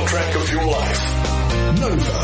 soundtrack of your life. Nova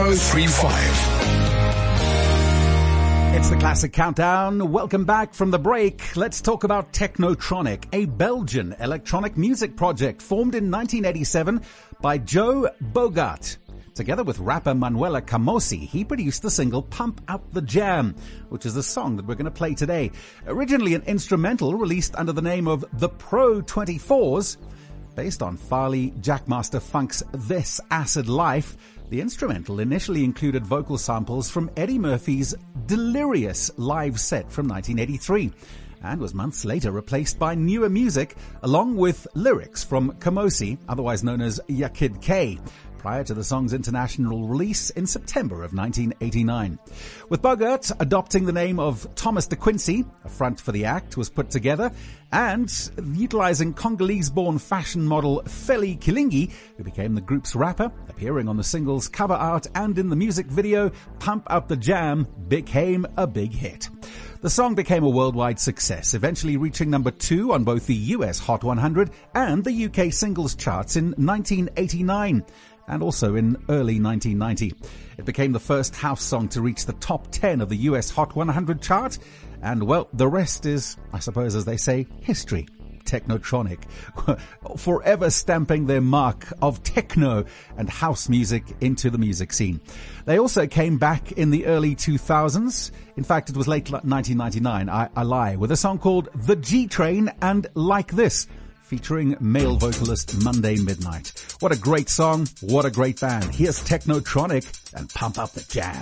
103.5. It's the Classic Countdown. Welcome back from the break. Let's talk about Technotronic, a Belgian electronic music project formed in 1987 by Joe Bogart. Together with rapper Manuela Camosi, he produced the single Pump Up the Jam, which is the song that we're going to play today. Originally an instrumental released under the name of The Pro 24s, based on Farley Jackmaster Funk's This Acid Life, the instrumental initially included vocal samples from Eddie Murphy's Delirious live set from 1983 and was months later replaced by newer music along with lyrics from Camosi, otherwise known as Yakid K, prior to the song's international release in September of 1989. With Bogart adopting the name of Thomas De Quincey, a front for the act was put together, and utilizing Congolese-born fashion model Feli Kilingi, who became the group's rapper, appearing on the single's cover art and in the music video, Pump Up the Jam became a big hit. The song became a worldwide success, eventually reaching number 2 on both the US Hot 100 and the UK singles charts in 1989. And also in early 1990. It became the first house song to reach the top 10 of the US Hot 100 chart. And well, the rest is, I suppose as they say, history. Technotronic, forever stamping their mark of techno and house music into the music scene. They also came back in the early 2000s. In fact, it was late 1999, I lie, with a song called The G Train and Like This, featuring male vocalist Monday Midnight. What a great song, what a great band. Here's Technotronic and Pump Up the Jam.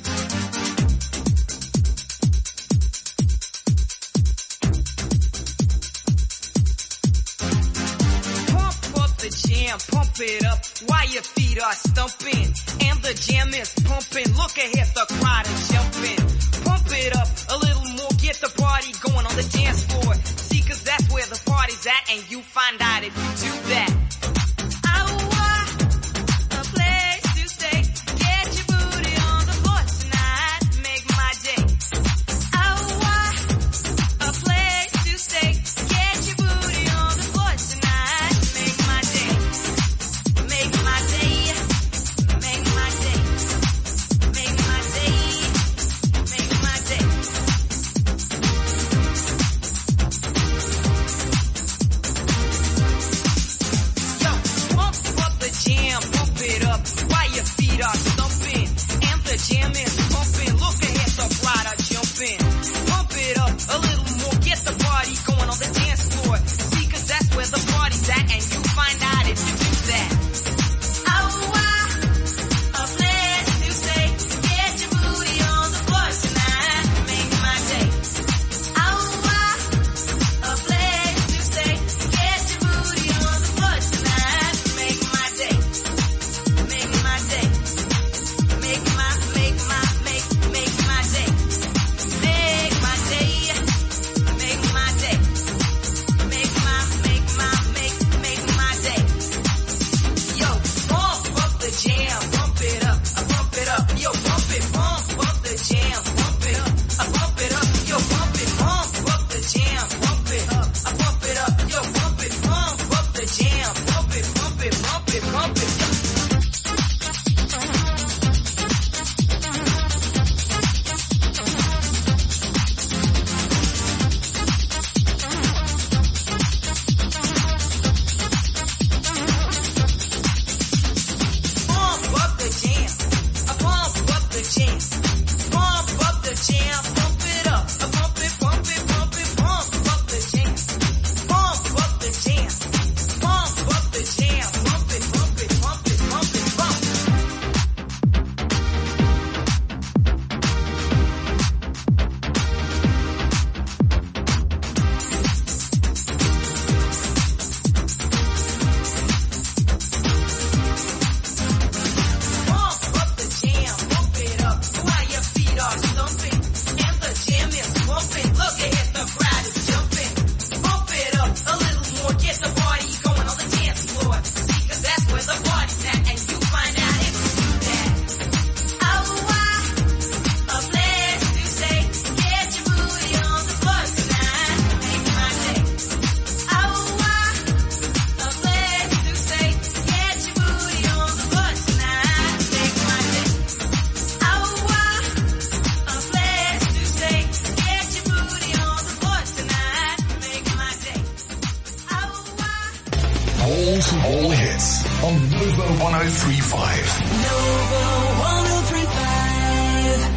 Pump up the jam, pump it up while your feet are stumping. And the jam is pumping, look ahead, the crowd is jumping. Pump it up a little more, get the party going on the dance floor. See, cause that's where the party's at, and you find out if you do that. I want a place to stay. Get your booty on the floor tonight. Make my day. I want a place to stay. Get your booty on the floor tonight. Make my day. Make my day. Make my day. Make my day. Make my day. Wall-to-wall hits on Nova 103.5. Nova 103.5.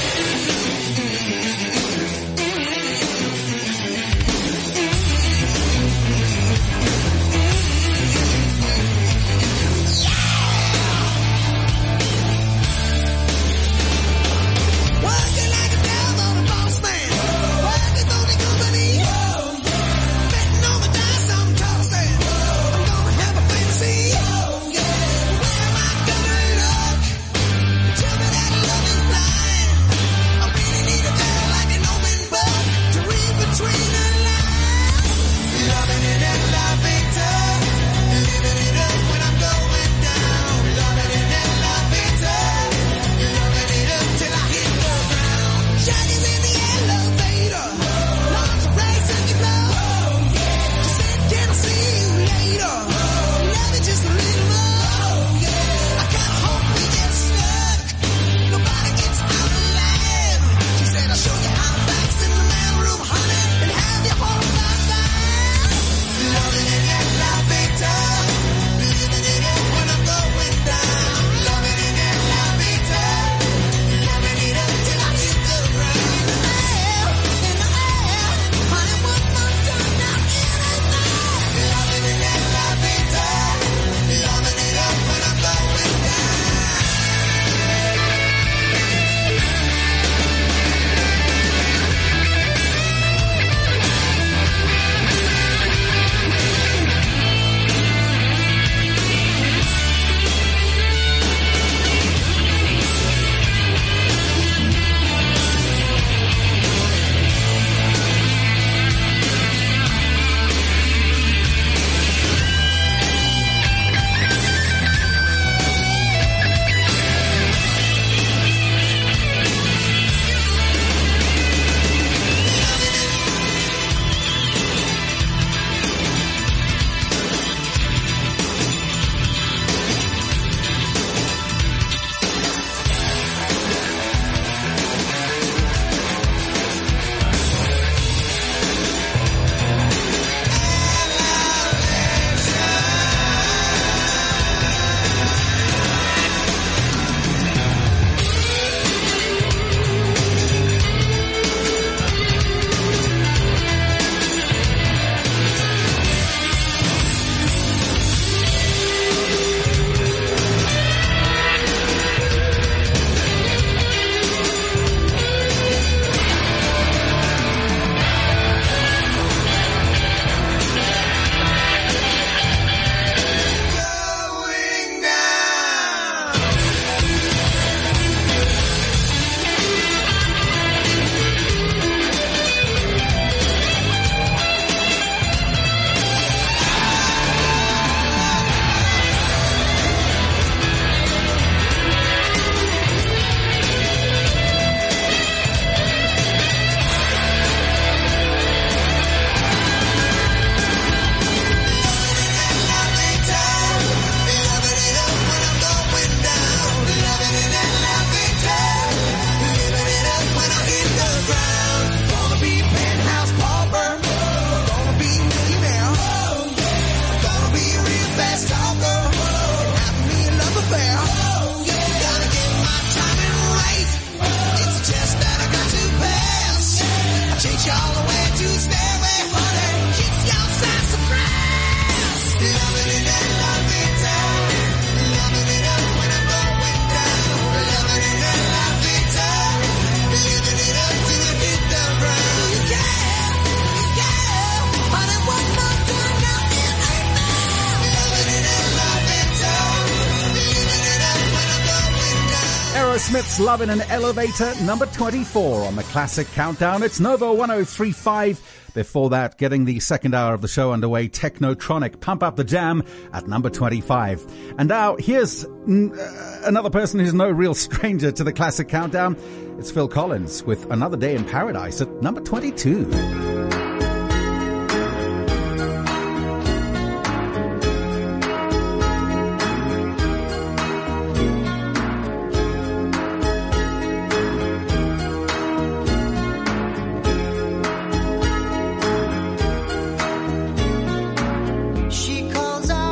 Smith's Lovin' an Elevator, number 24 on the Classic Countdown. It's Nova 103.5. Before that, getting the second hour of the show underway, Technotronic, Pump Up the Jam at number 25. And now, here's another person who's no real stranger to the Classic Countdown. It's Phil Collins with Another Day in Paradise at number 22. She calls out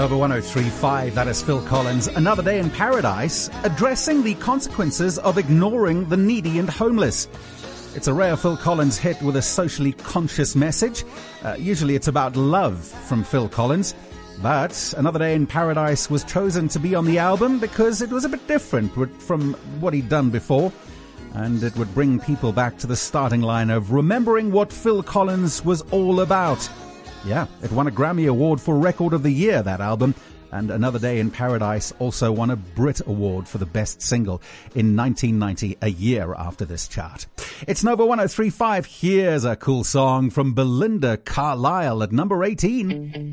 Nova 103.5, that is Phil Collins. Another Day in Paradise, addressing the consequences of ignoring the needy and homeless. It's a rare Phil Collins hit with a socially conscious message. Usually it's about love from Phil Collins. But Another Day in Paradise was chosen to be on the album because it was a bit different from what he'd done before. And it would bring people back to the starting line of remembering what Phil Collins was all about. Yeah, it won a Grammy Award for Record of the Year, that album. And Another Day in Paradise also won a Brit Award for the Best Single in 1990, a year after this chart. It's Nova 103.5. Here's a cool song from Belinda Carlisle at number 18.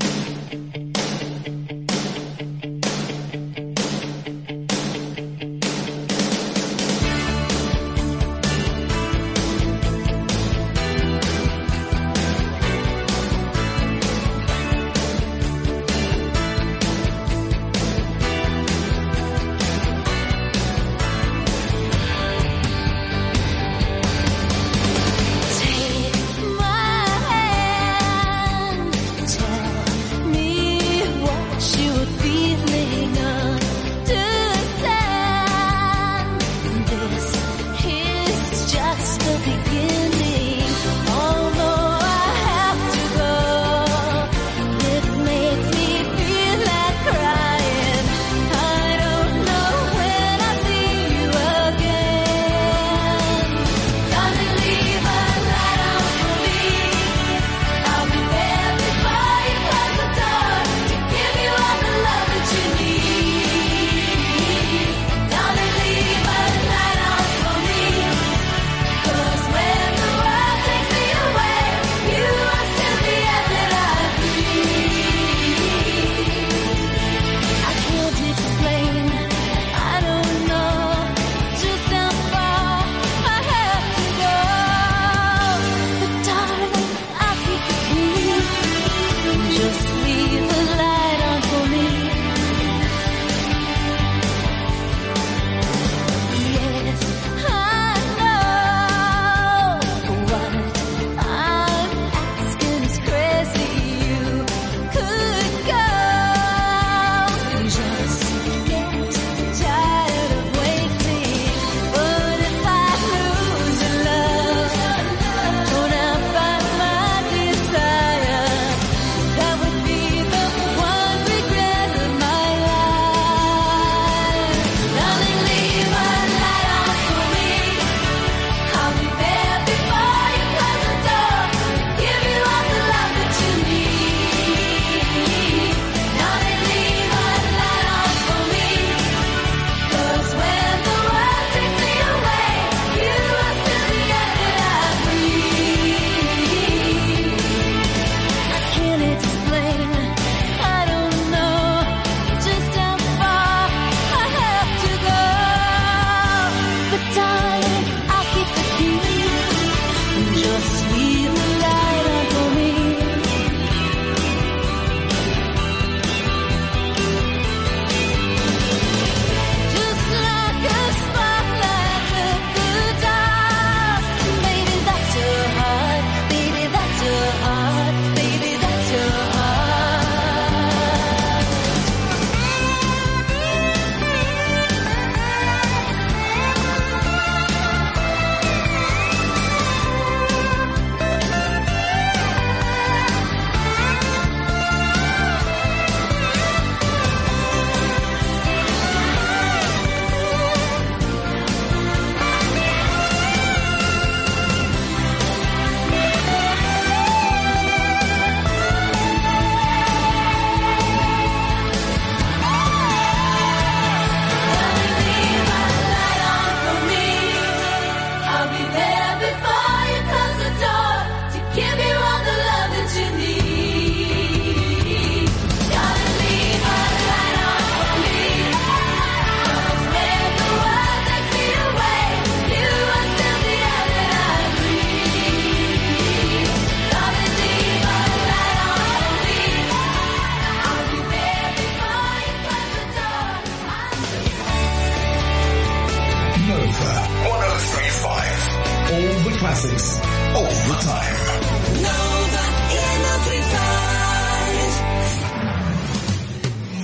classics all the time.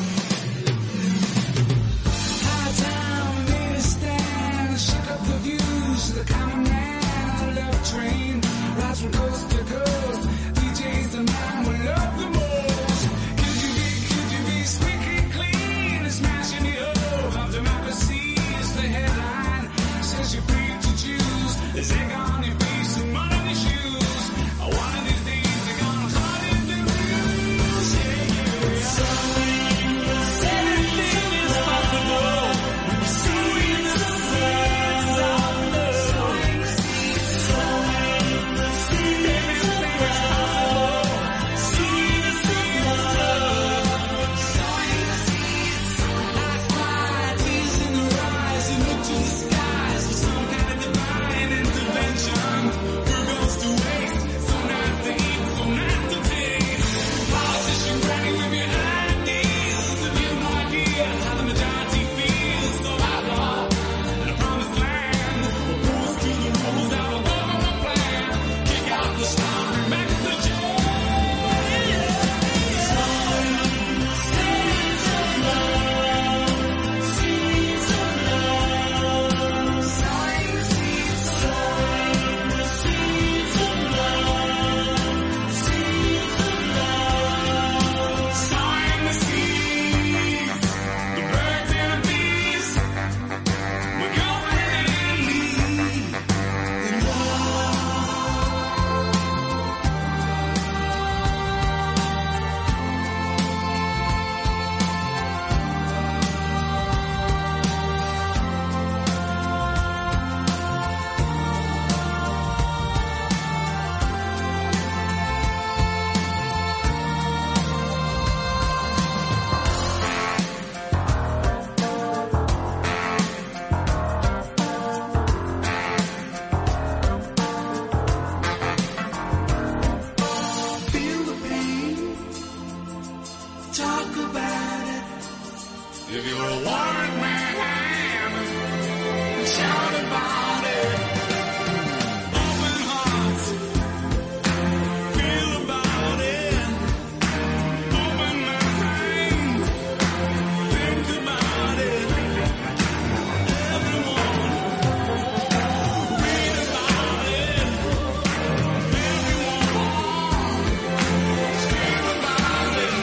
If you were a one man, shout about it. Open hearts, feel about it. Open minds, think about it. Everyone, read about it. Everyone, scream about it.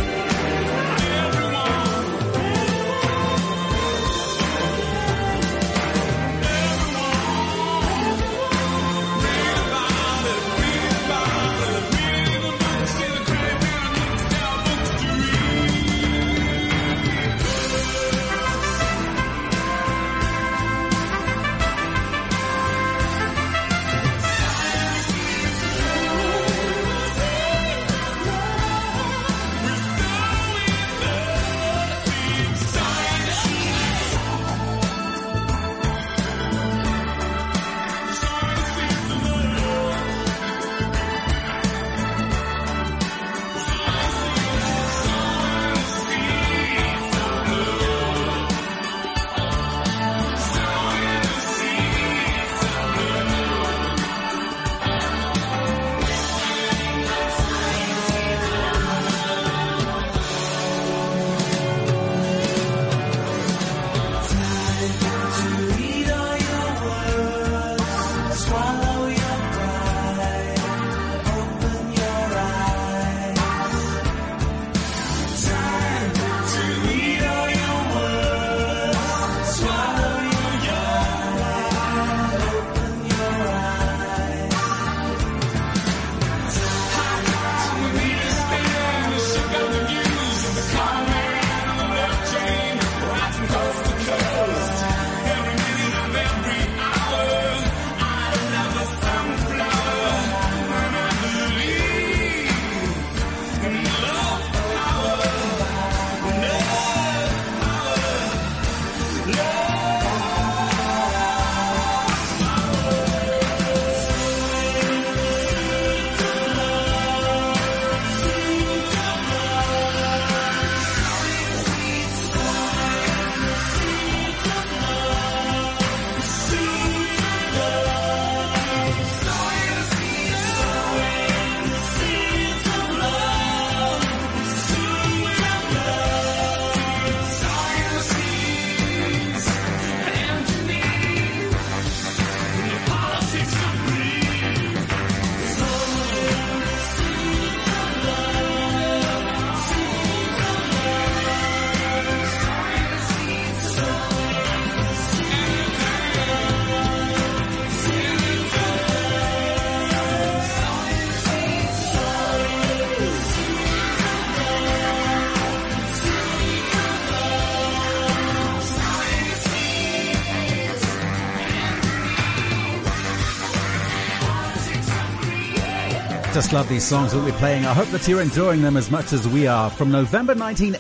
Just love these songs that we're playing. I hope that you're enjoying them as much as we are. From November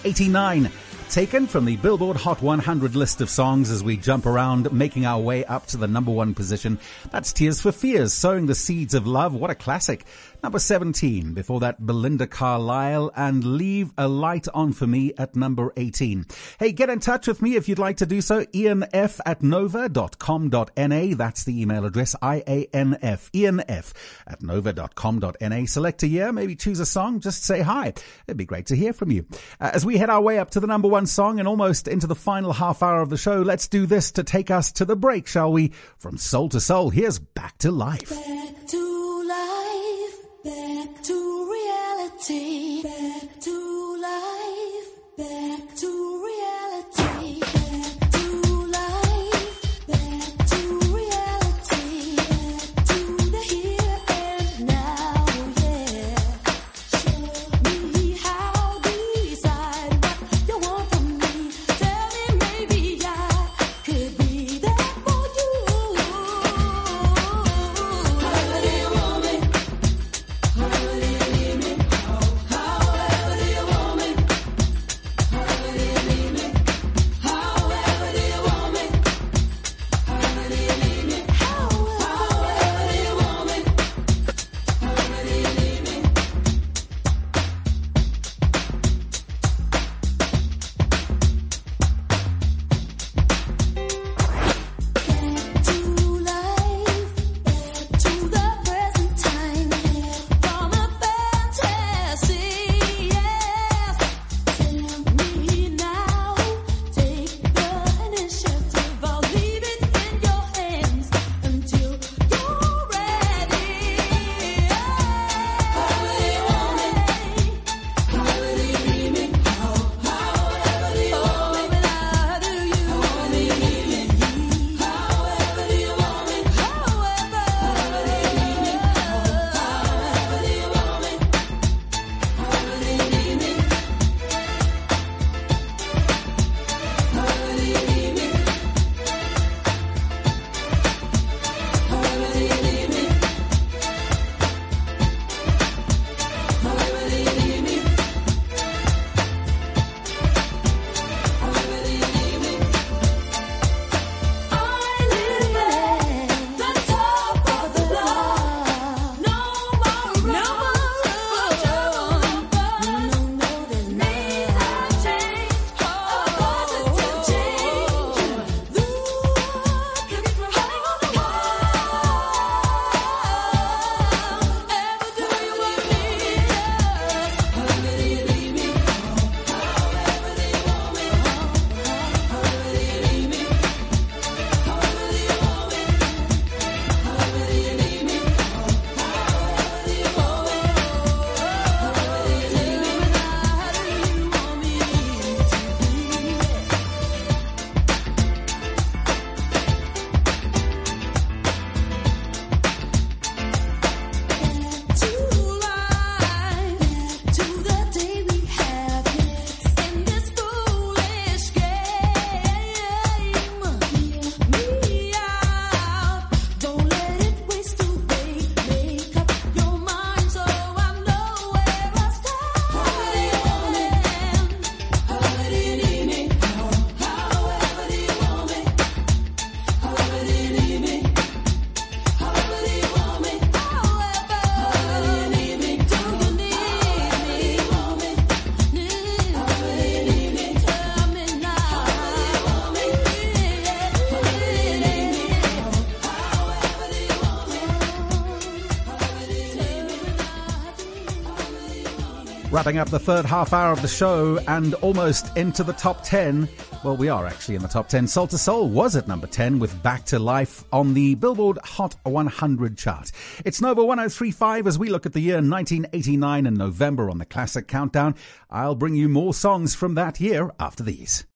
1989, taken from the Billboard Hot 100 list of songs as we jump around, making our way up to the number one position. That's Tears for Fears, Sowing the Seeds of Love. What a classic. Number 17. Before that, Belinda Carlisle and Leave a Light On For Me at number 18. Hey, get in touch with me if you'd like to do so. ianf@nova.com.na. That's the email address, IANF, ianf@nova.com.na. Select a year, maybe choose a song, just say hi. It'd be great to hear from you. As we head our way up to the number one song and almost into the final half hour of the show, let's do this to take us to the break, shall we? From soul to soul, here's Back to Life. Back to life, back to reality, back to life, back to reality, back to life, back to reality, back to the here and now, yeah. Show me how to decide what you want from me. Tell me maybe I could be there for you. Wrapping up the third half hour of the show and almost into the top 10. Well, we are actually in the top 10. Soul to Soul was at number 10 with Back to Life on the Billboard Hot 100 chart. It's Nova 1035 as we look at the year 1989 in November on the Classic Countdown. I'll bring you more songs from that year after these.